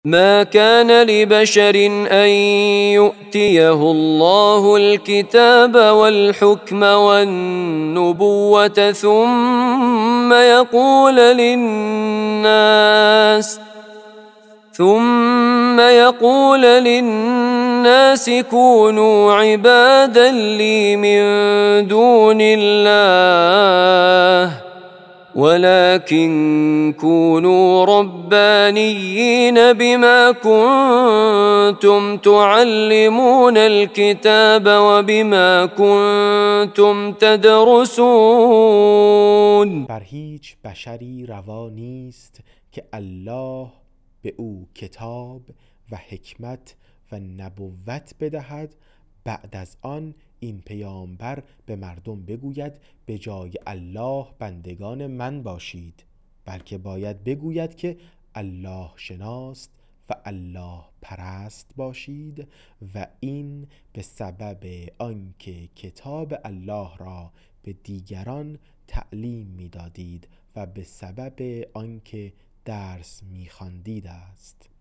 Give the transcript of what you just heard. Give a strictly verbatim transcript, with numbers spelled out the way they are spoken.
ما كان لبشر أن يؤتيه الله الكتاب والحكم والنبوة ثم يقول للناس ثم يقول للناس كونوا عبادا لي من دون الله ولكن كونوا ربانيين بما كنتم تعلمون الكتاب وبما كنتم تدرسون. بر هیچ بشری روا نیست که الله به او کتاب و حکمت و نبوت بدهد، بعد از آن این پیامبر به مردم بگوید به جای الله بندگان من باشید، بلکه باید بگوید که الله شناس و الله پرست باشید و این به سبب آنکه کتاب الله را به دیگران تعلیم می‌دادید و به سبب آنکه درس می‌خواندید است.